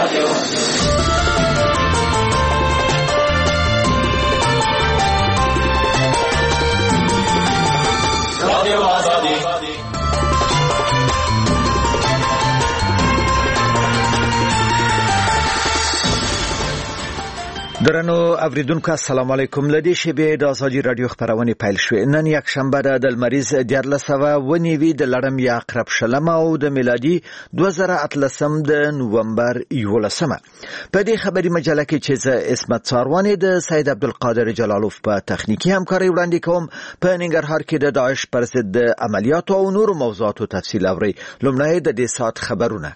درنو اوریدونکو السلام علیکم. لدی شبه د ازادي رادیو خبرونه پیل شوې. نن یک شنبه د لمریز 1409 د لړم یا اقرب شلم او د میلادي 2013 د نومبر 11. په دې خبري مجله کې چې ز اسمت څاروانی د سید عبدالقادر جلالوف په تخنیکی همکاري وړاندې کوم. په ننګرهار کې د داعش پر ضد عملیاتو او نور موضوعاتو تفصیل اوري. لومړی د دې سات خبرونه.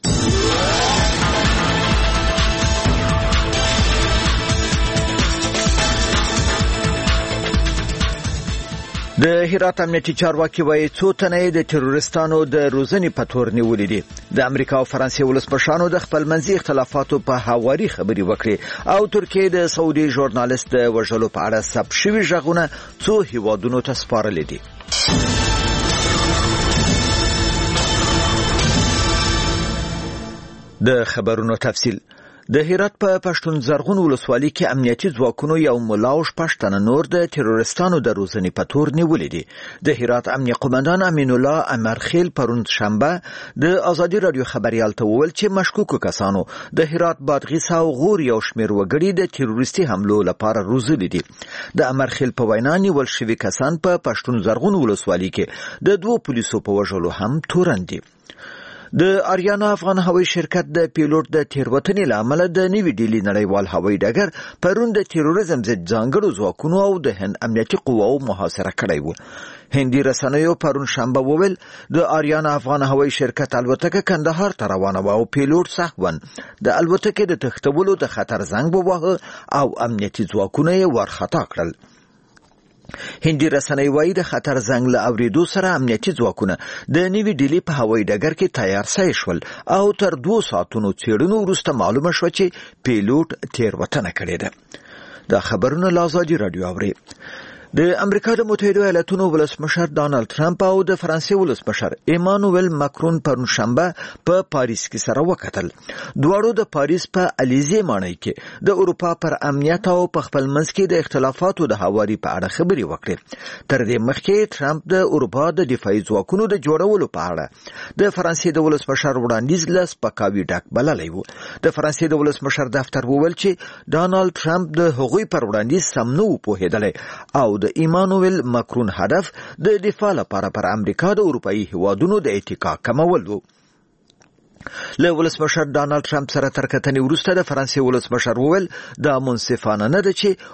د هرات امنیتي چارواکي وایي څو تنه د تروریستانو د روزنې په تور نیولې دي. د امریکا او فرانسې ولسمشرانو د خپل منځي اختلافاتو په هواري خبري وکړي او ترکیه د سعودي ژورنالیست د وژلو په اړه ثبت شوي ژغونه څو هیوادونو ته سپارلي دي. د خبرونو تفصیل. د هرات په پښتون زرغون ولسوالۍ کې امنیتي ځواکونو یو ملا او پښتنه نور د تروریستانو د روزنې په تور نیولې دي. د هرات امنیه قومندان امین الله امرخیل پرون شنبه د ازادي رادیو خبريال ته وویل چې مشکوکو کسانو د هرات بادغیس او غور یو شمېر وګړي د تروریستي حملو لپاره روزلي دي. د امرخیل په وینا نیول شوي کسان په پښتون زرغون ولسوالۍ کې د دوه پولیسو په وژلو هم تورن دي. د آریانا افغان هوایي شرکت د پیلوټ د تیروتنې لامل د نیوی ډیلی نړیوال هوایي ډګر پرون د تیروریزم ضد ځانګړو ځواکونو او د هند امنیتي قواو محاصره کړی و. هندي رسنیو پرون شنبه وویل د آریانا افغان هوایي شرکت الوتکه کندهار ته روانه و او پیلوټ سهون د الوتکې د تښتولو د خطر زنګ وواهه او امنیتي ځواکونه یې ورخطا کړل. هندي رسنۍ وایي د خطر زنګ له اوریدو سره امنیتي ځواکونه د نیوی ډیلی په هوایي ډګر کې تیار سوي شول او تر 2 ساعتونو څېړنو وروسته معلومه شوه چې پیلوټ تیروتنه کړې ده. دا خبرونه له ازادي رادیو اوري. د امریکا د متحده ایالاتونو ولسمشر ډانلډ ترامپ او د فرانسې ولسمشر ایمانوئل ماکرون پرون شنبه په پاریس کې سره وکتل. دواړو د پاریس په الیزې ماڼۍ کې د اروپا پر امنیت او په خپل منځ کې د اختلافاتو د هواري په اړه خبرې وکړې. تر دې مخکې ترامپ د اروپا د دفاعي ځواکونو د جوړولو په اړه د فرانسې د ولسمشر وړاندیز له سپکاوي ډک بللی و. د فرانسې د ولسمشر دفتر وویل چې ډانلډ ترامپ د هغوی پر وړاندیز سم نه و پوهېدلی او د ایمانوئل ماکرون هدف د دفاع لپاره پر امریکا د اروپایي هیوادونو د اتکا کمول و. له ولسمشر ډانلډ ترامپ سره تر کتنې وروسته د فرانسې ولسمشر وویل دا منصفانه نه ده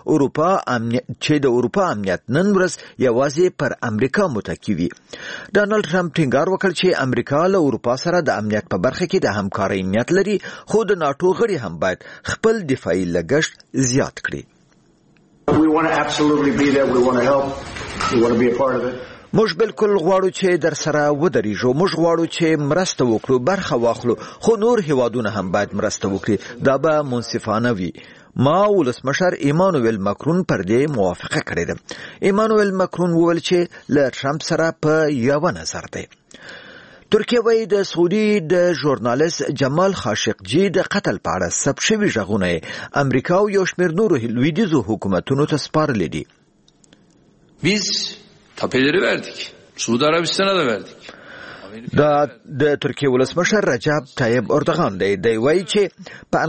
چې د اروپا امنیت نن ورځ یوازې پر امریکا متکی وي. ډانلډ ترامپ ټینګار وکړ چې امریکا له اروپا سره د امنیت په برخه کې د همکارۍ نیت لري خو د ناټو غړي هم باید خپل دفاعي لګښت زیات کړي. We want to absolutely be there. We want to help. We want to be a part of it. موږ بالکل غواړو چې در سره ودرېږو. موږ غواړو چې مرسته وکړو، برخه واخلو، خو نور هیوادونه هم باید مرسته وکړي. دا به منصفانه وي. ما ولسمشر ایمانوئل ماکرون پر دې موافقه کړې ده. ایمانوئل ماکرون وویل چې له ترامپ سره په یو نظر دی. ترکیه وایي د سعودي د ژورنالیست جمال خاشقجي د قتل په اړه ثبت شوي ژغونه امریکا او یو شمېر نورو لویدیځو حکومتونو ته سپارلي دي. Biz tapeleri verdik. Suudi Arabistan'a da verdik. د ترکیه ولسمشر رجب طیب اردوغان دی وایي چې په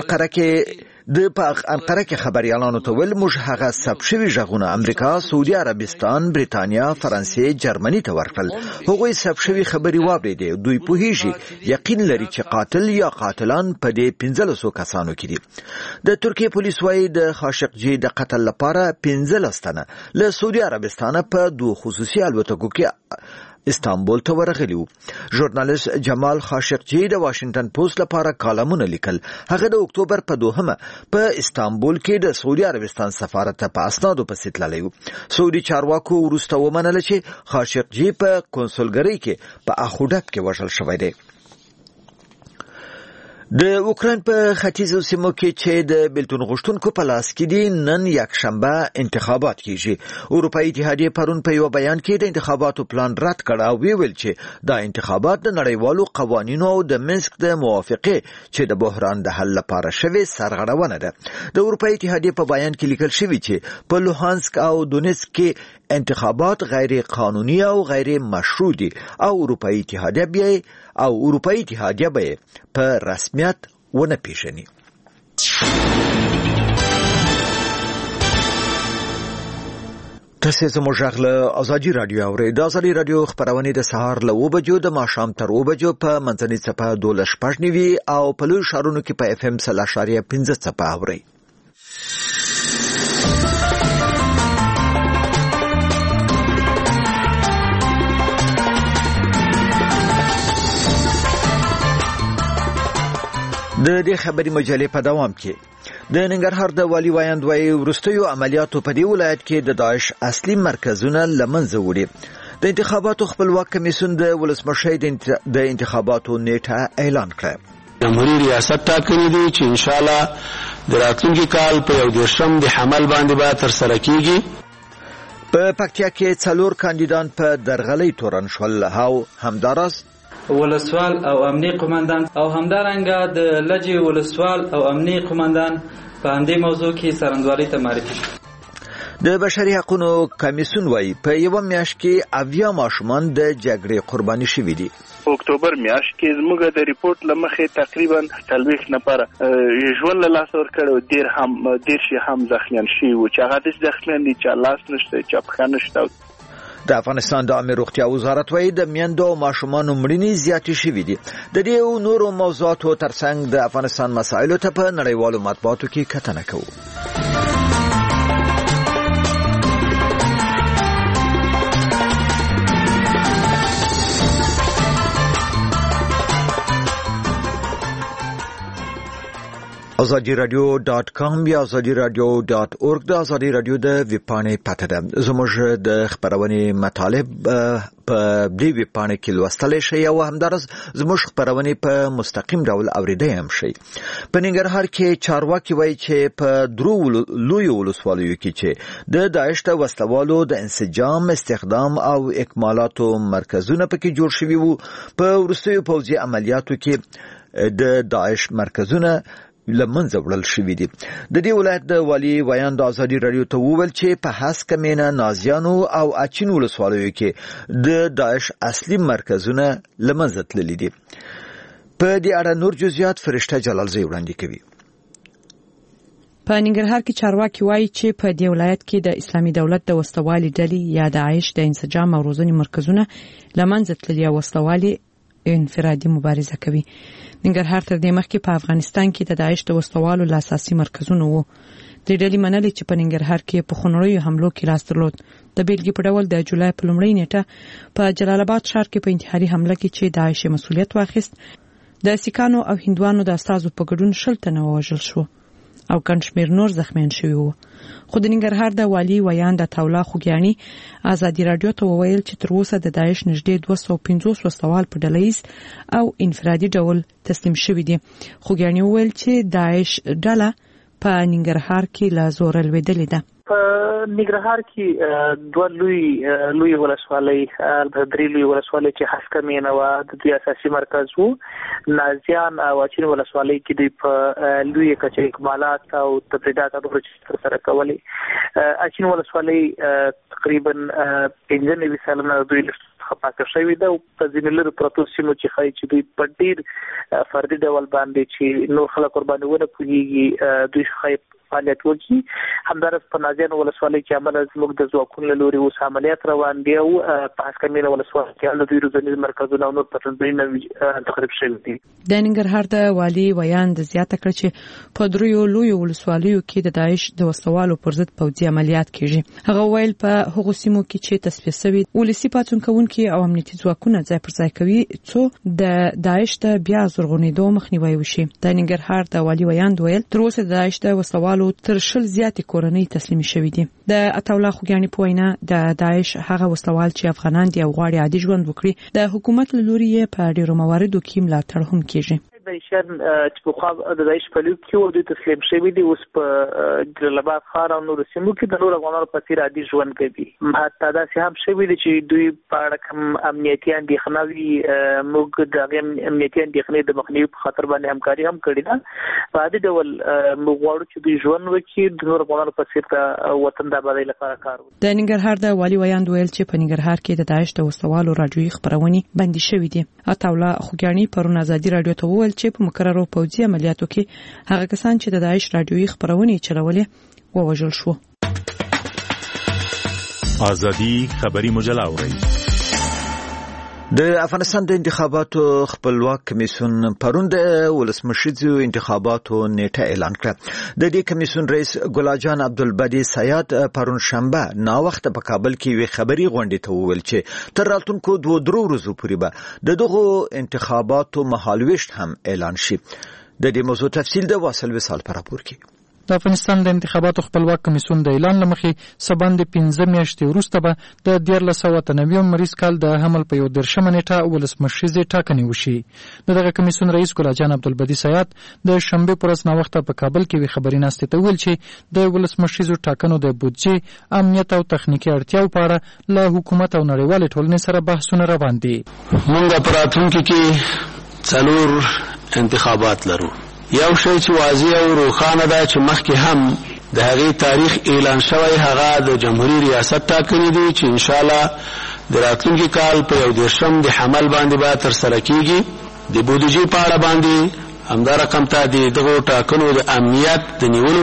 انقره کې خبريالانو ته ویل موږ هغه ثبت شوي ژغونه امریکا، سعودي عربستان، بریتانیا، فرانسې، جرمني ته ورکړل. هغوی ثبت شوي خبري واورېدې. دوی پوهیږي یقین لري چې قاتل یا قاتلان په دې 1500 کسانو کې دي. د ترکیه پولیس وایي د خاشقجي د قتل لپاره 15 تنه له سعودي عربستان په 2 خصوصي الوتکو کې استانبول ته ورغلی و. ژورنالیست جمال خاشقجي د واشنگټن پوسټ لپاره کالمونه لیکل. هغه د اکتوبر په 2 په استانبول کې د سعودي عربستان سفارت ته په اسنادو پسې تللی و. سعودي چارواکو وروسته ومنله چې خاشقجي په کنسولګرۍ کې په اخودک کې وژل شوی دی. د اوکراین په ختیځو سیمو کې چې د بیلتون غوښتونکو په لاس کې دي نن یکشنبه انتخابات کیږي. اروپایي اتحادیه پرون په یو بیان کې د انتخاباتو پلان رد کړ او ویل چې دا انتخابات د نړیوالو قوانینو او د منسک د موافقه چې د بحران د حل لپاره شوی سرغړونه ده. د اروپایي اتحادیه په بیان کې لیکل شوی چې په لوهانسک او دونیتسک کې انتخابات غیر قانوني او غیر مشروع دي او اروپایي اتحادیه به په رسمیت ونه پیژني. تاسو زموږ غږ له ازادي رادیو اورئ. د ازادي رادیو خبرونه د سهار له 9 بجو د ماښام تر 2 بجو په منځنۍ څپه 12.9 او په لوی ښارونو کې په FM 0.15 څپه اورئ. د دې خبري مجلې په دوام کې د ننګرهار د والي وایند وايي ورستیو عملیاتو په دې ولایت کې د داعش اصلي مرکزونه لمنځه وړي. د انتخاباتو خپلواک کمیسیون د ولسمشر د انتخاباتو نیټه اعلان کړه. جمهوریت ریاست ټاکلي دي چې ان شاء الله د راتلونکي کال په 11 د حمل باندې به تر سره کیږي. په پکتیا کې 4 کاندیدان په درغلي تورن شول او همدارس ولسوال او امنی قومندان او همدارنګه د لجی ولسوال او امنی قومندان په همدې موضوع کې سرندوالي ته معرفي شو. د بشري حقوقو کمیسیون وايي په یو میاشت کې 80 ماشومان د جګړې قرباني شوي دي. په اکتوبر میاشت کې زموږ د ریپورت لمخې تقریبا 40 نفر ژوند له لاس ورکړو، ډیر شي هم زخمیان شي او چې هغه د زخمیان دي چې لاس نشته چې په نشته. د افغانستان د عامه روغتیا وزارت وايي د میندو او ماشومانو مړینې زیاتې شوې دي. د دې او نورو موضوعاتو ترڅنګ د افغانستان مسایلو ته په نړیوالو مطبوعاتو کې کتنه کوو. azadiradio.com یا azadiradio.org د ازادي رادیو د ویبپاڼې پته ده. زموږ د خبرونې مطالب په دې ویبپاڼې کې لوستل شي او همدارس زموږ خبرونه په مستقیم ډول اوریدای هم شي. په ننګرهار کې چارواکي وایي چې په درو لوی ولسوالیو کې چې د داعش د وسلوالو د انسجام استخدام او اکمالاتو مرکزونه پکې جوړ شوي وو. په وروستیو پوځي عملیاتو کې د داعش مرکزونه لمنځه وړل شوي دي. د دې ولایت د والی وایند ازادي رادیو ته وویل چې په هسک مینه نازیانو او اچین ولسوالیو کې د داعش اصلي مرکزونه لمنځه تللي دي. په دې اړه نور جزئیات فرشته جلالزی وړاندې کوي. په ننګرهار کې چارواکي وایي چې په دې ولایت کې د اسلامي دولت د وسلوالي ډلې یا د داعش د انسجام او روزنې مرکزونه لمنځه تللي او وسلوالي انفرادي مبارزه کوي. ننګرهار تر دې مخکې په افغانستان کې د داعش د وسلوالو اساسي مرکزونه وو. د ډلې منلې چې په ننګرهار کې په خونړیو حملو کې لاس درلود. د بیلګې په ډول د جولای په لومړۍ نیټه په جلال آباد ښار کې په انتحاري حمله کې چې داعش مسؤلیت واخیست د سیکانو او هندوانو د استازو په ګډون 60 تنه وژل شو او ګڼشمېر نور زخمیان شوي وو. خو د ننګرهار د والي ویاند عطاالله خوګیاني ازادي رادیو ته وویل چې تر اوسه د داعش نږدې 250 وسلوال په ډلهیز او انفرادي ډول تسلیم شوي دي. خوګیاني وویل چې داعش ډله په ننګرهار کې لا زور لویدلې ده. ننګرهار کې دوه لوی ولسوالۍ درې لوی ولسوالۍ چې هسک مینه و د دې اساسي مرکز وو. نازیان او اچین ولسوالۍ کې د په لوی کچې اکمالات او تبریدات تر سره کولې. اچین ولسوالۍ تقریبا 95 سلنه دوی خپاکه شوی ده او په ځینې لرو پروتو سیمو چې خای چې دوی په ډیر فردي ډول باندې چې نور خلک قرباني ونه پوهیږي دوی خای فعالیت وکړي. همدارس په نازیان ولسوالۍ کې عمل زموږ د ځواکونو لوري اوس عملیات روان دي او په هسک مینه ولسوالۍ کې د دوی روزنیز مرکزونه او نور پټنځایونه تخریب شوي دي. د ننګرهار د والي ویاند زیاته کړ چې په دریو لوی ولسوالیو کې د داعش د وسلوالو پر ضد پوځي عملیات کیږي. هغه ویل په هغو سیمو کې چې تصفیه شوي ولسی پاتون کوونکي او امنیتي ځواکونه ځای پر ځای کوي څو د داعش د بیا زرغونېدو مخنیوي وشي. د ننګرهار د والي ویاند ویل تر اوسه د داعش د وسلوالو تر 60 زیاتې کورنۍ تسلیم شوې دي. د عطاالله خوګیاني په وینا د داعش هغه وسلوال چې افغانان دي او غواړي عادي ژوند وکړي د حکومت له لوري په ډیرو مواردو کې ملاتړ هم کیږي. د دایشان چې په خوا د دایش په لور کې ور دي تسلیم شوی دي اوس په جلال آباد ښار او نور سیمو کې د نور افغانانو په څیر عادي ژوند کوي. حتی دا هم شوی دي چې دوی په اړه کوم امنیتي اندېښنه وي موږ د امنیتي اندېښنې د مخنیوي په خاطر باندې همکاري هم کړې ده. په عادي ډول موږ غواړو چې دوی ژوند وکړي د نور افغانانو په څیر د وطن د آبادۍ لپاره کار وکړي. د ننګرهار د والي ویاند ویل چې په ننګرهار کې د داعش د وسوالو راډیويي خبرونه بندي شوې دي. عطاوله خوګانی پرون ازادي رادیو ته وویل چې په مکررو پوځي عملیاتو کې هغه کسان چې د داعش راډیويي خبرونه چلولې ووژل شو. ازادي خبري مجله اوري. د افغانستان د انتخاباتو خپلواک کمیسیون پرون د ولسمشریزو انتخاباتو نیټه اعلان کړه. د دې کمیسیون رئیس ګلاجان عبدالبدی سیاد پرون شنبه نا وخت په کابل کې وی خبري غونډه ته وویل چې تر راتلونکو 2 ورځو پورې به دغه انتخاباتو مهالويشت هم اعلان شي. د دې موضوع تفصیل د واصل وصال پر راپور کې. د افغانستان د انتخاباتو خپلواک کمیسیون د اعلان لمخې سباند 15 میاشتې وروسته به د 1990 مریض کال د حمل په 11 نیټه ولسمشریزې ټاکنې وشي. دغه کمیسیون رئیس ګلاجان عبدالبدی سیاد د شنبه پر ورځ نا وخت په کابل کې وی خبري ناشته ته ویل چې د ولسمشریزو ټاکنو د بودجې امنیت او تخنیکی اړتیاو په اړه له حکومت او نړیوال ټولنې سره بحثونه روان دي. موږ په راتلونکي کې 4 انتخابات لرو. یو شی چې واضح او روښانه ده چې مخکې هم د هغې تاریخ اعلان شوی هغه د جمهوریت ریاست ټاکنې دي چې ان شاء الله د راتلونکي کال په 11 د حمل باندې به تر سره کیږي. د بودیجې په اړه باندې همدا رقم ته د دغو ټاکنو د امنیت د نیولو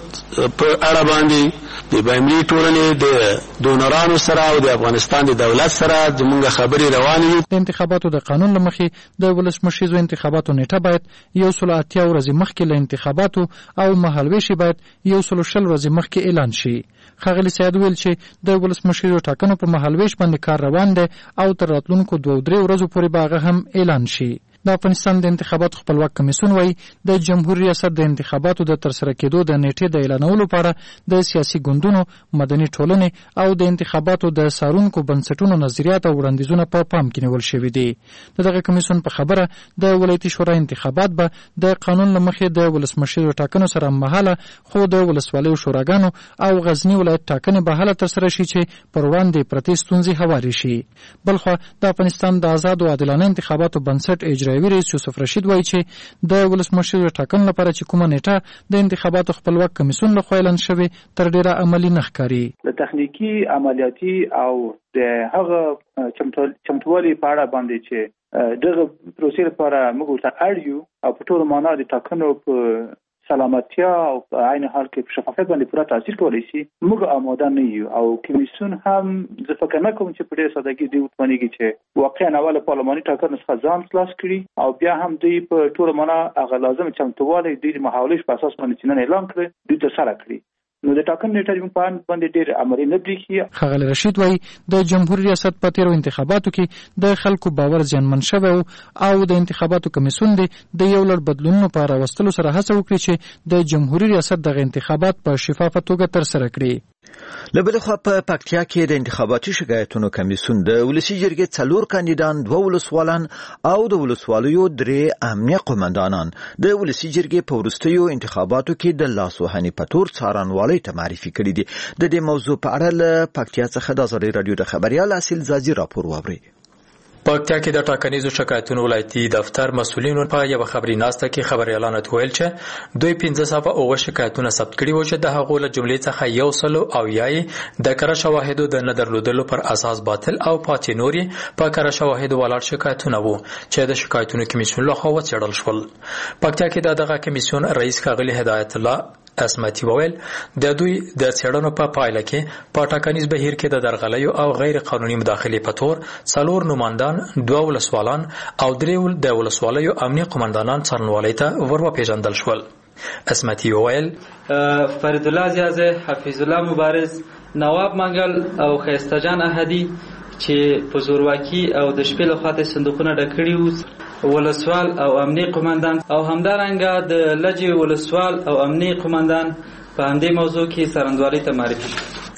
په اړه باندې د بینالمللي ټولنې د ډونرانو سره او د افغانستان د دولت سره زموږ خبرې روانې دي. د انتخاباتو د قانون لمخې د ولسمشریزو انتخاباتو نیټه باید 180 ورځې مخکې له انتخاباتو او مهالویشي باید 120 ورځې مخکې اعلان شي. ښاغلي سیاد ویل چې د ولسمشریزو ټاکنو په مهالویش باندې کار روان دی او تر راتلونکو 2-3 ورځو پورې به هغه هم اعلان شي. د افغانستان د انتخاباتو خپلواک کمیسیون وايي د جمهوریت ریاست د انتخاباتو د ترسره کېدو د نیټې د اعلانولو لپاره د سیاسي ګوندونو، مدني ټولنې او د انتخاباتو د څارونکو بنسټونو نظریات او وړاندیزونه په پام کې نیول شوي دي. دغه کمیسیون په خبره د ولایتي شورا انتخابات به د قانون لمخې د ولسمشریزو ټاکنو سره مهاله خو د ولسوالیو شوراګانو او غزنی ولایت ټاکنې به هله ترسره شي چې پر وړاندې پرتې ستونزې هوارې شي. بلخو د افغانستان د آزاد او عادلانه انتخاباتو بنسټ اجرایوي رئیس یوسف رشید وایي چې د ولسمشریزو ټاکنو لپاره چې کومه نیټه د انتخاباتو خپلواک کمیسیون لخوا اعلان شوې تر ډیره عملي نه ښکاري. د تخنیکی عملیاتي او د هغه چمتووالي په اړه باندې چې دغه پروسې لپاره موږ ورته اړ یو او په ټولو معنا د ټاکنو په سلامتیا او په عین حال کې په شفافیت باندې پوره تاثیر کولی شي. موږ آماده نه یو او کمیسیون هم زه فکر نه کوم چې په ډېر سادهګي دوی وتمنېږي چې واقعا اوله پارلماني ټاکنو څخه ځان خلاص کړي او بیا هم دوی په ټولو معنا هغه لازم چمتووالی دوی د محاولې په اساس باندې چې نن اعلان کړي دوی ترسره کړي. نو د ټاکنو نیټه په باندې ډېر عملي نه بریښي. ښاغلی رشید وایي د جمهوریت ریاست په تیرو انتخاباتو کې د خلکو باور زیانمن شوی او د انتخاباتو کمیسیون د یو لړ بدلونونو په راوستلو سره هڅه وکړي چې د جمهوریت ریاست دغه انتخابات په شفافه توګه ترسره کړي. له بل خوا په پکتیا کې د انتخاباتي شکایتونو کمیسیون د ولسی جرګې 4 کاندیدان 2 ولسوالان او د ولسوالیو 3 امنیه قومندانان د ولسی جرګې په وروستیو انتخاباتو کې د لاسوهنې په تور څارنوالۍ ته معرفي کړي دي. د دې موضوع په اړه له پکتیا څخه د ازادي رادیو د خبريال اصل زازي راپور واوري. پکتیا کې د ټاکنیزو شکایتونو ولایتي دفتر مسؤلینو په یو خبري ناسته کې خبريالانو ته ویل چې دوی 15 شکایتونه ثبت کړي و چې د هغو له جملې څخه یو سلو او یای د کره شواهدو د نه درلودلو پر اساس باطل او پاتې نوري په کره شواهدو ولاړ شکایتونه وو چې د شکایتونو کمیسیون لخوا وڅېړل شول. پکتیا کې دغه کمیسیون رئیس ښاغلی هدایت الله اسمتي وویل د دوی د څېړنو په پایله کې په ټاکنیز بهیر کې د درغلیو او غیر قانوني مداخلې په تور 4 نوماندان 2 ولسوالان او 3 د ولسوالیو امنیه قومندانان څارنوالۍ ته ورپېژندل شول. اسمتي وویل فرید الله زیازه، حفیظ الله مبارز، نواب منګل او خیسته جان احدی چې په زورواکي او د شپې له خوا صندوقونه ډکړي وو، ولسوال او امنیه قومندان او همدارنګه د لجې ولسوال او امنیه قومندان په همدې موضوع کې څارنوالۍ ته معرفي شو.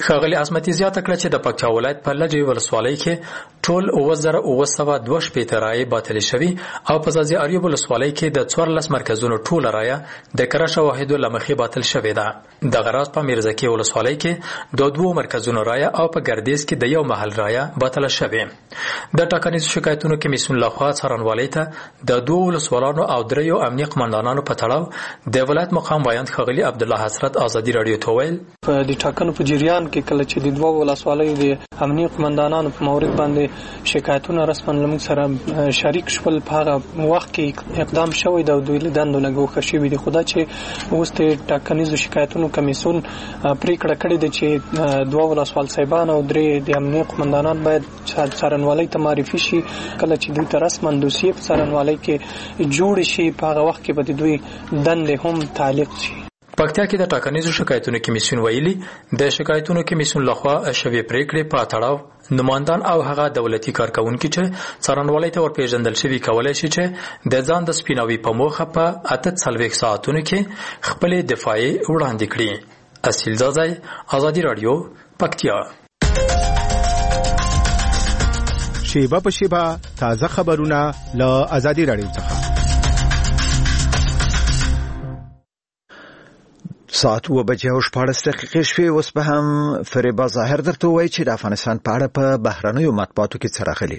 ښاغلي عصمتي زیاته کړه چې د پکتیا ولایت په لجه ولسوالۍ کې ټول 9972 رایې باطلې شوي او په ځاځي اریوب ولسوالۍ کې د 14 مرکزونو ټوله رایه د کره شواهدو له مخې باطل شوې ده. دغه راز په میرزکي ولسوالۍ کې د 2 مرکزونو رایه او په ګردیز کې د یو محل رایه باطله شوې. د ټاکنیزو شکایتونو کمیسیون لخوا څارنوالۍ ته د 2 ولسوالانو او 3 امنیه قمندانانو په تړاو د ولایت مقام وایند ښاغلي عبدالله حسرت ازادي رادیو ته ویل په دې ټاکنو په جریان کې کله چې د 2 ولسوالیو د امنیه قمندانانو په مورد باندې شکایتونه رسماً لمن سره شریک شول په هغه وخت کې اقدام شوی د دوی لیدندو لګوخه شوی دی. خدا چې اوس د ټاکنیزو شکایتونو کمیسیون پریکړه کړې ده چې 2 ولسوال صاحبان او 3 د امنیه قمندانان باید څارنوالۍ ته معرفي شي. کله چې دوی ته رسماً دوسیه په څارنوالۍ کې جوړ شي په هغه وخت کې به دوی دندې هم تعلیق شي. پکتیا کې د ټاکنیزو شکایتونو کمیسیون ویلي د شکایتونو کمیسیون لخوا شوی پریکړې په تړاو نمایندان او هغه دولتي کارکونکي چې څارنوالۍ ته ورپېژندل شوي کولای شي چې د ځان د سپیناوي په موخه په 48 ساعتونو کې خپل دفاعي وړاندې کړي. اصیل زازای، ازادي رادیو، پکتیا. شیبه په شیبه تازه خبرونه له ازادي رادیو څخه. ساعت 2:14 شوي. اوس به هم فریبا ظاهر درته وایي چې د افغانستان په اړه په بهرنیو مطبوعاتو کې څه راغلي.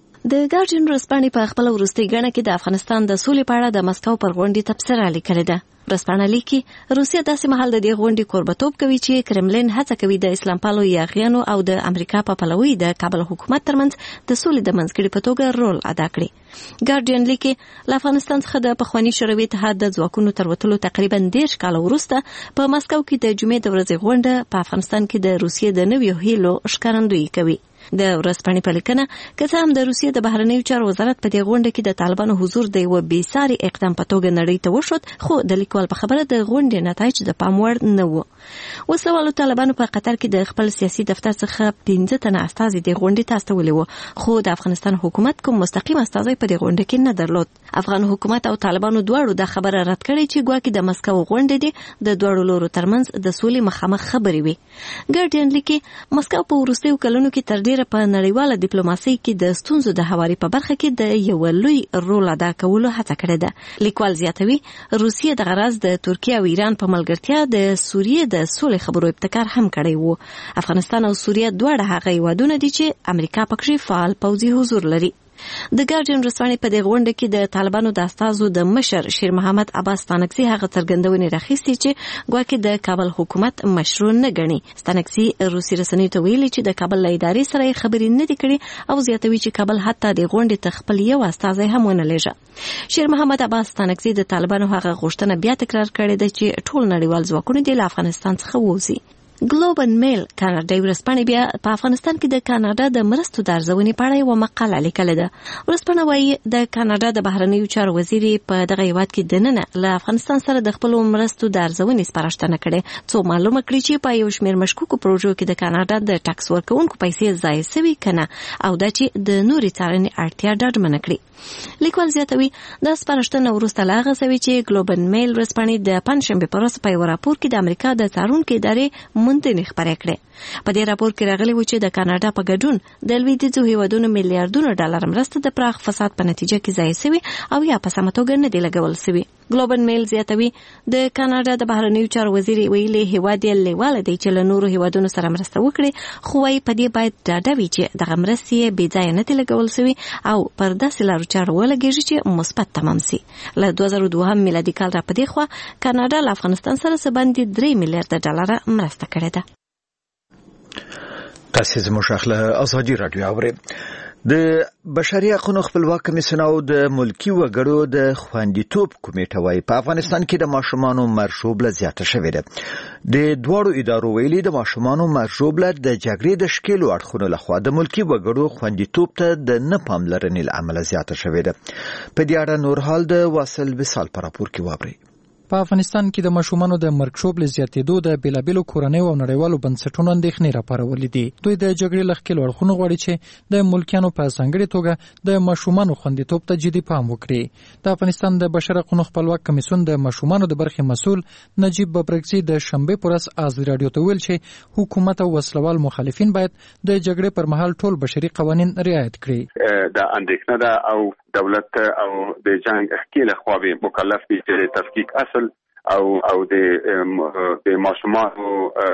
د ګارډین ورځپاڼې په خپل وروستي غڼه کې د افغانستان د سولې په اړه د مسکو پر غونډې تبصره لیکلې ده. ورځپاڼه لیکي روسیه داسې مهال د دې غونډې کوربتوب کوي چې کرملین هڅه کوي د اسلام پالو یاغیانو او د امریکا په پلوي د کابل حکومت ترمنځ د سولې د منځګړي په توګه رول ادا کړي. ګارډین لیکي له افغانستان څخه د پخوانی شوروي اتحاد د ځواکونو تر وتلو تقریبا 10 کال وروسته په مسکو کې د جمعې د ورځې غونډه په افغانستان کې د روسیې د نویو هیلو ښکارندویي کوي. د ورځپاڼې په لیکنه که څه هم د روسیې د بهرنیو چارو وزارت په دې غونډه کې د طالبانو حضور د یو بیساري اقدام په توګه نړۍ ته وشود، خو د لیکوال په خبره د غونډې نتایج د پام وړ نه وو. وسلوالو طالبانو په قطر کې د خپل سیاسي دفتر څخه 15 تنه استازي د غونډې ته استولي وو، خو د افغانستان حکومت کوم مستقیم استازي په دې غونډه کې نه درلود. افغان حکومت او طالبانو دواړو د خبره رد کړې چې ګواکې د مسکو غونډه دي د دواړو لورو ترمنځ د سولې مخامخ خبرې وي. ګارډین لیکي مسکو په وروستیو کلونو کې تر ډیره په نړیواله ډیپلوماسي کې د ستونزو د هواري په برخه کې د یو لوی رول ادا کولو هڅه کړې ده. لیکوال زیاتوي روسیه د غرض د ترکیه او ایران په ملګرتیا د سوریې د سولې خبرو ابتکار هم کړی وو. افغانستان او سوریه دواړه هغه هیوادونه دي چې امریکا پکې فعال پوځي حضور لري. د ګارډین رسنۍ په دې غونډه کې د طالبانو د استازو د مشر شیر محمد عباس ستانکزي هغه څرګندونې راخیستې چې ګواکې د کابل حکومت مشروع نه ګڼي. ستانکزي روسي رسنیو ته ویلي چې د کابل له ادارې سره خبرې نه دي کړې او زیاتوي چې کابل حتی د غونډې ته خپل یو استازی هم ونه لېږه. شیر محمد عباس ستانکزي د طالبانو هغه غوښتنه بیا تکرار کړې ده چې ټول نړیوال ځواکونه د افغانستان څخه ووځي. ګلوبل میل کاناډایي ورځپاڼې بیا په افغانستان کې د کاناډا د مرستو د ارزونې په اړه یوه مقاله لیکلې ده. ورځپاڼه وایي د کاناډا د بهرنیو چارو وزیر په دغه هیواد کې دننه له افغانستان سره د خپلو مرستو د ارزونې سپارښتنه کړې، څو معلومه کړي چې په یو شمېر مشکوکو پروژو کې د کاناډا د ټکس ورکوونکو پیسې ضایع سوي کنه او دا چې د نورې څارنې اړتیا ډاډمنه کړي. لیکوال زیاتوي دا سپارښتنه وروسته له هغه سوي چې ګلوبل میل ورځپاڼې د پنجشنبې په ورځ په یو راپور کې د امریکا د څارونکو ادارې موندنې خپرې کړې. په دې راپور کې راغلي و چې د کاناډا په ګډون د لویدیځو هیوادونو میلیارډونو ډالر مرسته د پراخ فساد په نتیجه کې ضایع سوي او یا په سمه توګه نه دی لګول سوي. ګلوبل میل زیاتوي د کاناډا د بهرنیو چارو وزیر ویلي هیواد یې لیواله دی چې له نورو هیوادونو سره مرسته وکړي، خو وايي په دې باید ډاډه وي چې دغه مرستې بې ځایه نه دی لګول سوي او پر داسې لارو چارو ولګېږي چې مثبت تمام سي. له 2002 میلادي کال را پدې خوا کاناډا له افغانستان سره څه باندې 3 میلیارډ ډالر مرسته کړې ده. تاسو زموږ خپل ازادي رادیو اورئ. د بشري حقوقو خپلواک کمیسیون او د ملکی وګړو د خوندیتوب کمیټه وايي په افغانستان کې د ماشومانو مرشوبله زیاته شوې ده. د دوړو ادارو ویلي د ماشومانو مرشوبله د جګړې د شکلو اړخونو لخوا د ملکی وګړو خوندیتوب ته د نه پاملرنې له امله زیاته شوې ده. په دې اړه نور حال د واصل وصال پر راپور کې واورئ. په افغانستان کې د ماشومانو د مرګ شوب لزیاتېدو د بیلابېلو کورنیو او نړیوالو بنسټونو اندېښنې راپارولې دي. دوی د جګړې له ښکېلو اړخونو غواړي چې د ملکیانو په ځانګړې توګه د ماشومانو خوندیتوب ته جدي پام وکړي. د افغانستان د بشر حقوقو خپلواک کمیسیون د ماشومانو د برخې مسؤل نجیب ببرګزي د شنبې پر ورځ ازادي رادیو ته ویل چې حکومت او وسلوال مخالفین باید د جګړې پر مهال ټول بشري قوانین رعایت کړي. د اندېښنه ده او دولت او د جنگ ښکېله خواوې مکلف دي چې تفکیک اصل او د ماشومانو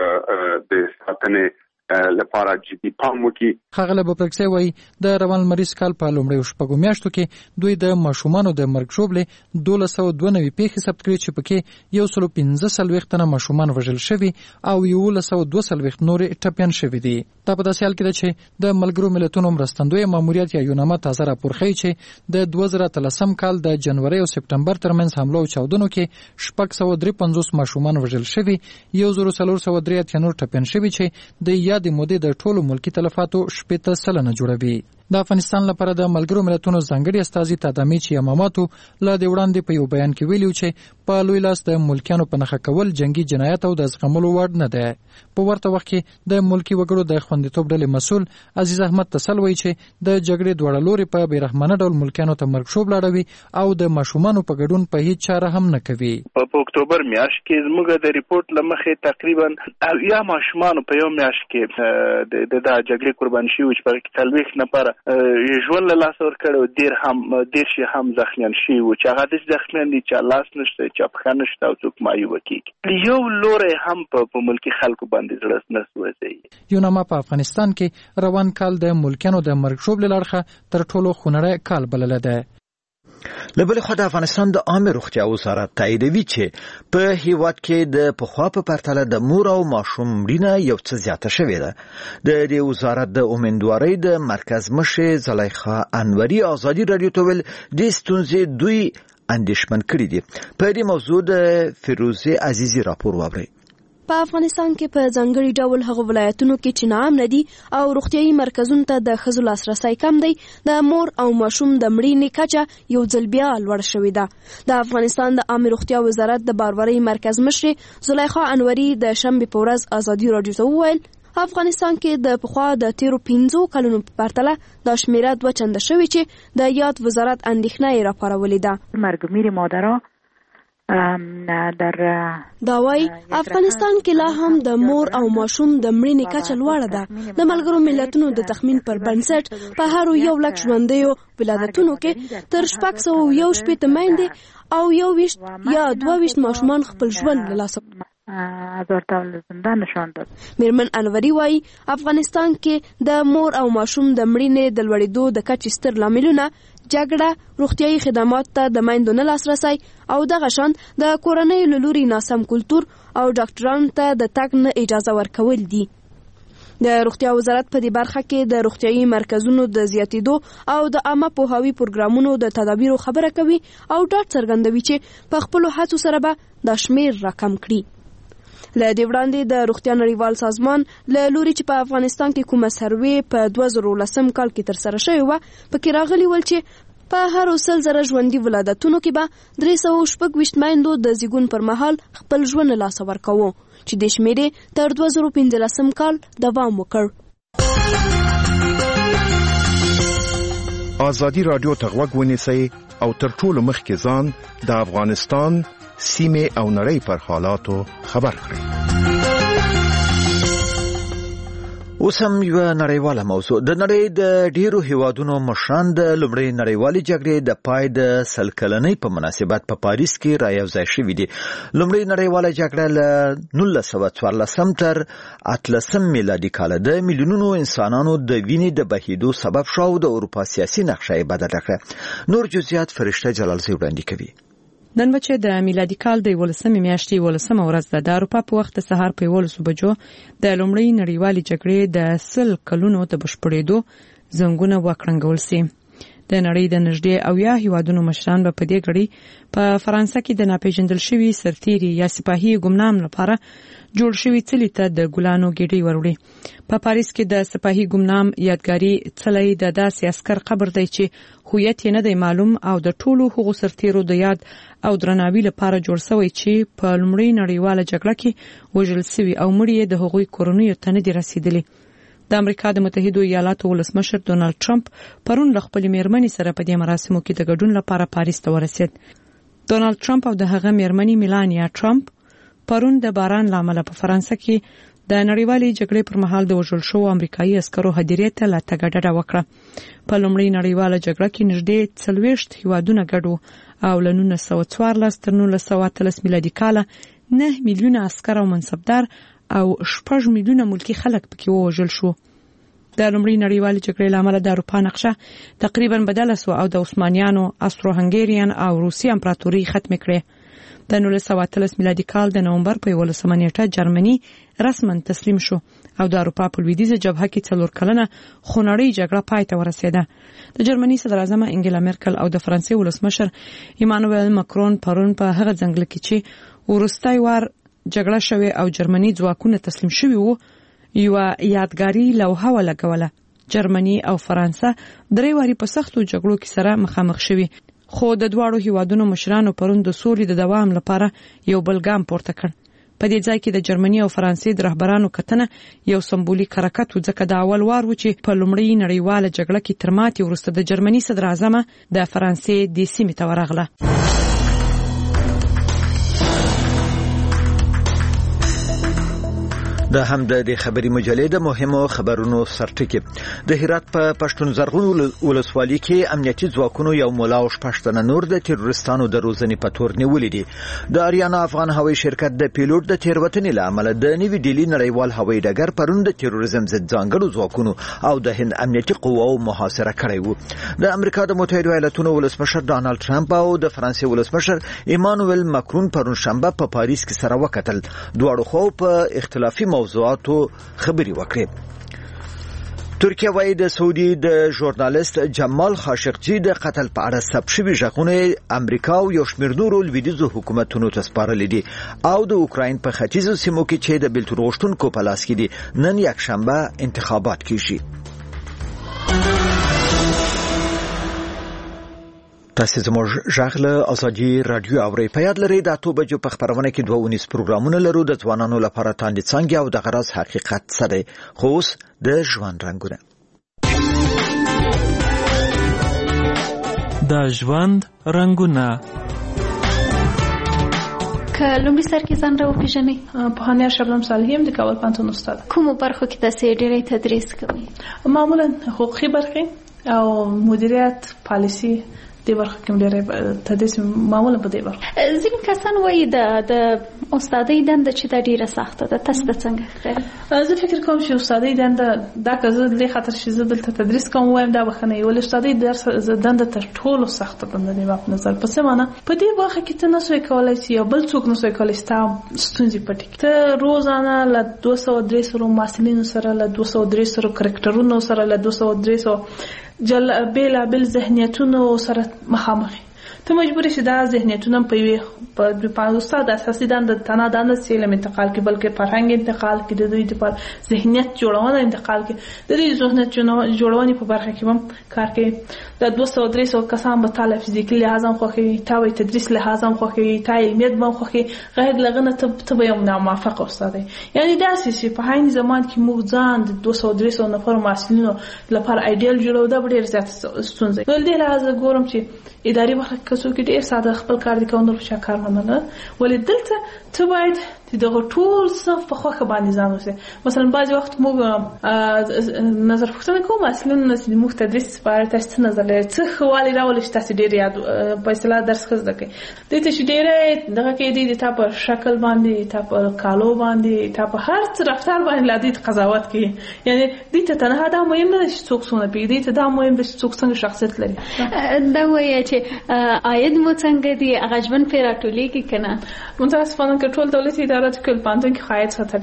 د ساتنې لپاره جدي پام وکړي. ښاغلی ببرګزي وایي د روان لمریز کال په لومړیو شپږو میاشتو کې دوی د ماشومانو د مرګ ژوبلې 1292 پیښې ثبت کړي چې پکې 145 تنه ماشومان وژل شوي او 1142 نورې ټپیان شوي دي. دا په داسې حال کې ده چې د ملګرو ملتونو مرستندوی ماموریت یا یوناما تازه راپور ښیي چې د 2013 کال د جنوري او سپټمبر ترمنځ حملو او چاودنو کې 653 ماشومان وژل شوي، 1403 نور ټپیان شوي چې د د مودې د ټولو ملکی تلفاتو 80% جوړوي. د افغانستان لپاره د ملګرو ملتونو ځانګړي استازي تادامي چې اماماتو لا د وړاندې په یو بیان کې ویلي چې په لوی لاس د ملکیانو په نښه کول جنگي جنایت او د زغملو وړ نه ده. په ورته وخت کې د ملکی وګړو د خوندیتوب ډلې مسؤل عزیز احمد تسل وایي چې د جګړې دواړه لوري په بیرحمانه ډول ملکیانو ته مرګ شوب لاړوي او د ماشومانو په ګډون په هیڅ چاره هم نه کوي. په اکتوبر میاشت کې زموږ د ریپورت لمخې تقریبا یا ماشومان په یو میاشت کې د جګړې قرباني شوي چې په 40 نفر ژوند له لاسه ورکړی، ډېر شي هم زخمیان شوي وو چې هغه داسې زخمیان دي چې لاس نشته، چې پښه نشته او څوک معیوبه کېږي. یو لوری هم په ملکي خلکو باندې زړه نه سوځي. یوناما په افغانستان کې روان کال د ملکیانو د مرګ شوب له اړخه تر ټولو خونړی کال بللی دی. له بلې خوا د افغانستان د عامه روغتیا وزارت تاییدوي چې په هیواد کې د پخوا په پرتله د مور او ماشوم مړینه یو څه زیاته شوې ده. د دې وزارت د امیندوارۍ د مرکز مشر زلیخا انوري ازادي رادیو ته ویل د ستونزې دوی اندېښمن کړي دي. په دې موضوع د فیروزه عزیزي راپور واورئ. په افغانستان کې په ځانګړي ډول هغه ولایتونو کې چې نام ندي او روغتيایي مرکزونو ته د ښځو لاسرسي کم دی، د مور او ماشوم د مړینې کچه یو ځل بیا لوړ شوې ده. د افغانستان د عامه روغتیا وزارت د باروری مرکز مشر زلیخا انوري د شنبې په ورځ ازادي رادیو ته وویل افغانستان کې د پخوا د تیرو 15 کلونو په پرتله د شمیره 2 چنده شوې چې د یاد وزارت اندېښنه یې راپارولې ده. مرګ مادرها دا وايي افغانستان کې لا هم د مور او ماشوم د مړینې کچه لوړه ده. د ملګرو ملتونو د تخمین پر بنسټ په هر 1 لک ژوندیو ولادتونو کې تر 601 میندې او 21 یا 22 ماشومان خپل ژوند له لاسه میرمن انوري وايي افغانستان کې د مور او ماشوم د مړینې د لوړېدو د کچې ستر لاملونه جګړه، روغتيایي خدمات ته د میندو نه لاسرسي او دغه شان د کورنۍ له لوري ناسم کلتور او ډاکټرانو ته د تګ نه اجازه ورکول دي. د روغتیا وزارت په دې برخه کې د روغتيایي مرکزونو د زیاتېدو او د عامه پوهاوي پروګرامونو د تدابیرو خبره کوي او ډاډ څرګندوي چې په خپل هڅو سره به د شمیر راکم کړي. له دې وړاندې د روغتیا نړیوال سازمان له لوري چې په افغانستان کې کومه سروې په 2010 کال کې تر سره شوې و، پکې راغلي ول چې په هر 100,000 ژوندۍ ولادتونو کې به 326 میندو د زیږون پر مهال خپل ژوند له لاسه ورکاوه، چې د شمیرې تر 2015 کال دوام وکړ. ازادي رادیو ته غوږ ونیسئ او تر ټولو مخکې ځان د افغانستان سیمه او نړۍ پر حالاتو خبر کړئ. اوس هم یو نړیواله موضوع. د نړۍ د ډیرو هیوادونو مشران د لومړۍ نړیوالې جګړې د پای د 100 کلنۍ په مناسبت په پاریس کې رايوځای شوي دي. لومړۍ نړیواله جګړه له 1914 تر 18 میلادي کال د میلیونونو انسانانو د وینې د بهیدو سبب شو او د اروپا سیاسي نقشه یې بدله کړه. نور جزئیات فرشته جلالزی وړاندې کوي. نن بچ د میلادي کال د 18 میاشتې 18 ورځ د اروپا په وخت سهار په 11 بجو د لومړۍ نړیوالې جګړې د 100 کلونو د بشپړېدو زنګونه وکړنګول سي. د نړۍ د نږدې 80 هیوادونو مشران په دې غړي په فرانسه کې د ناپېژندل شوی سرتیري یا سپاهي ګمنام لپاره جوړ شوی څلی ته د ګلانو ګېډۍ وروړي. په پاریس کې د سپاهي ګمنام یادګاري څلی د داسې عسكر قبر دی چې هویت یې نه دی معلوم او د ټولو هغو سرتیرو د یاد او درناوي لپاره جوړ شوی چې په لومړۍ نړیواله جګړه کې وژل شوي او مړي یې د هغوی کورنیو ته نه دي رسیدلي. د امریکا د متحده ایالاتو ولسمشر ډونالد ټرمپ پرون له خپل میرمنې سره په دې مراسمو کې د ګډون لپاره پاریس ته ورسید. ډونالد ټرمپ او د هغه میرمنې میلانیا ټرمپ پرون د باران لامل په فرانسه کې د نړیوالې جګړې پر مهال د وژل شوو امریکایي عسکرو هدیرې ته لا تګډه وکړه. په لومړۍ نړیواله جګړه کې نږدې 40 هیوادونه ګډ او له 1914 تر 1918 میلادي کال 9 میلیونه عسکر او منصبدار او 6 میلیونه ملکی خلک پکې وژل شو. د لومړۍ نړیوالې جګړې لامل د اروپا نقشه تقریبا بدله شو او د عثمانیانو، استرو هنګریان او روسي امپراتوري ختم کړه. د 1918 میلادي کال د نومبر په 11 نیټه جرمني رسما تسلیم شو او د اروپا په لویدیځه جبهه کې 4 کلنه خونړۍ جګړه پای ته ورسېده. د جرمني صدر اعظم انګلا مرکل او د فرانسې ولسمشر ایمانوئل ماکرون پرون په هغه ځنګل کې چې ورستای وار جګړه شوه او جرمني ځواکونه تسلیم شوي وو یو یادګاري لوحه ولګوله. جرمني او فرانسه درې واري په سختو جګړو کې سره مخامخ شوي، خو د دواړو هیوادونو مشرانو پرون د سولې د دوام لپاره یو بل ګام پورته کړ. په دې ځای کې د جرمني او فرانسې د رهبرانو کتنه یو سمبولیک حرکت و، ځکه د اول وار و چې په لومړۍ نړیواله جګړه کې تر ماتې وروسته د جرمني صدر اعظم د فرانسې د سیمې ته ورغله. د هم د خبري مجلې د مهمو خبرونو سرټکی. د هرات په پښتون زرغون ولسوالۍ کې امنیتي ځواکونو یو مولا او شپږ نور د تروریستانو د روزنې په تور نیولې دي. د اریانا افغان هوایي شرکت د پیلوټ د تیروتنې لامل د نیوی ډیلی نړیوال هوایي ډګر پرون د تروریزم ضد ځانګړو ځواکونو او د هند امنیتي قواو محاصره کړی و. د امریکا د متحده ایالاتونو ولسمشر ډونالد ټرمپ او د فرانسې ولسمشر ایمانوئل ماکرون پرون شنبه په پاریس کې سره وکتل. دواړو خو په اختلافي موضوعاتو خبري وکړي. ترکیه وايي د سعودي د ژورنالیست جمال خاشقجي د قتل په اړه ثبت شوي ژغونه امریکا او یو شمېر نورو لویدیځو حکومتونو ته سپارلي دي او د اوکراین په ختیځو سیمو کې چې د بیلتون غوښتونکو په لاس کې دي نن یکشنبه انتخابات کیږي. تاسو زموږ ژغله ازادي رادیو اوري په یاد لرئ د 8 بجو په خبرونه کې 2 پروګرامونه لرو د ځوانانو لپاره تاندې څنګه او د غرض حقیقت سره خو اوس د ژوند رنگونه. د ژوند رنگونه که لومړي سر کې ځان راوپېژنئ. پوهانیار شبنم صالحی د کابل پوهنتون استاد. کومو برخو کې تاسې ډېری تدریس کوئ؟ معمولا حقوقي برخې او مدیریت پالیسي د برخه کې ډېر تدریس معمولا په دې برخه. ځینې کسان وایي د استادۍ دنده چې دا ډېره سخته ده، تاسو ته څنګه ښکاري؟ زه فکر کوم چې استادۍ دنده دا که زه دې خاطر چې زه دلته تدریس کوم وایم دا بخښنه ولې استادۍ دنده تر ټولو سخته دنده دی په نظر. په څه معنی؟ په دې برخه کې ته نسوي کولای چې یو بل څوک نسوي کولای چې تا ستونزې پټې کړي. ته روزانه له 200-300 محصلینو سره، له 200-300 کرکټرونو سره، له 200-300 بېلابېل ذهنیتونو سره مخامخ. ته مجبور شې دا ذهنیتونه په استاد اساسي دنده تنها دنده چې علم انتقال کې بلکې فرهنګ انتقال کې د دوی د ذهنیت جوړونه انتقال کې د دوی ذهنیت جوړونې په برخه کې هم کار کوي. د 200-300 کسان به تعالی فزیکي لحاظ هم خوښوي، تا به تدریس لحاظ هم خوښوي، تا علمیت به هم خوښوي، غیر لغنه ته به یو ناموافق استاد وي. یعنی داسې چې په عین زمان کې موږ ځان د 200-300 نفر محصلینو لپاره ایډیال جوړو دا ډېر زیات ستونزه. ول دې لحاظ ګورم چې اداري برخه کې څوک ډېر ساده خپل کار دي کوي نور په کار باندې ولې دلته ته باید دغه ټول صف په خوخه باندې ځان وسه. مثلا بعضی وخت موږ نظر پوښتنه کوم اصلا چې موږ تدریس لپاره تاسو نظر لري څه خوالی راول چې تاسو ډېر یاد په اصطلاح درس خزده کوي د ته چې ډېر دغه کې دي ته په شکل باندې ته په کالو باندې ته په هر څه رفتار باندې لادي قضاوت کوي. یعنی دې ته نه دا مهم نه چې څوک څونه پیږي ته دا مهم چې څوک څنګه شخصیت لري. دا وایي چې عاید مو څنګه دی اغاجبن پیراټولی کې کنه متاسفانه که ټول دولتي ادارات کې پانتون کې خایت ساته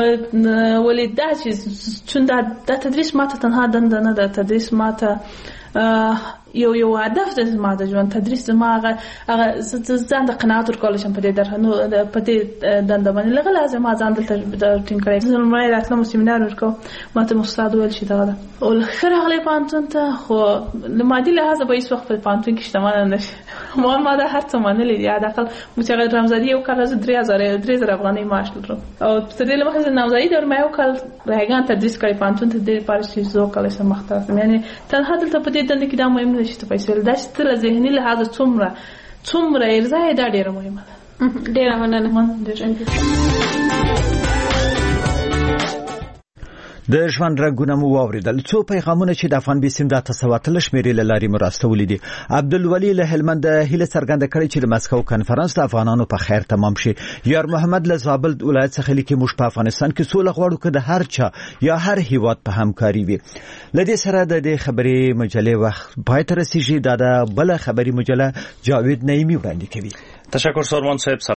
ډېر ولې دا چې چون دا تدریس ماته تنها دنده نه ده. تدریس ماته یو هدف د زما د ژوند تدریس زما هغه ځان د قناعت ورکول شم په دې درنو په دې دنده باندې لږه لازم ځان دلته ټینګ کړی زه مې راتلم سیمینار ورکو ماته استاد ویل شي دا او خره پانتون ته خو مادي لحاظه به هیڅ وخت په پانتون کې شتمن نه شي ما دا هر څه منلې دي عادل مشغل رمزادي یو کال 3000 افغانۍ معاش لرم او تر دې لمخه نوزایی در ما یو کال راګان تدریس کړی پانتون ته د پارسي زو کال سم مختار یعنی تنها دلته په دې دنده کې دا مهم نه شي ته پیسې دا چې تر ذهني لحاظ څومره ارزای دا ډیره مهمه ده. ډیره مننه. د ژوند رنګونه مو واوریدل. څو پیغامونه چې د افغان بیسیم د تسواتل شمیرې لاري مرستولې دي. عبدالولی له هلمند هیله څرګنده کړې چې د مسکو کانفرنس د افغانانو په خیر تمام شي. یار محمد له زابل ولایت څخه لیکي موږ په افغانستان کې سوله غواړو که د هر چا یا هر هیواد په همکاري وي. لدې سره د دې خبرې مجلې وخت پای ته رسیږي. دا د بل خبري مجله جاوید نعیمی وړاندې کوي. تشکر سارمان صاحب.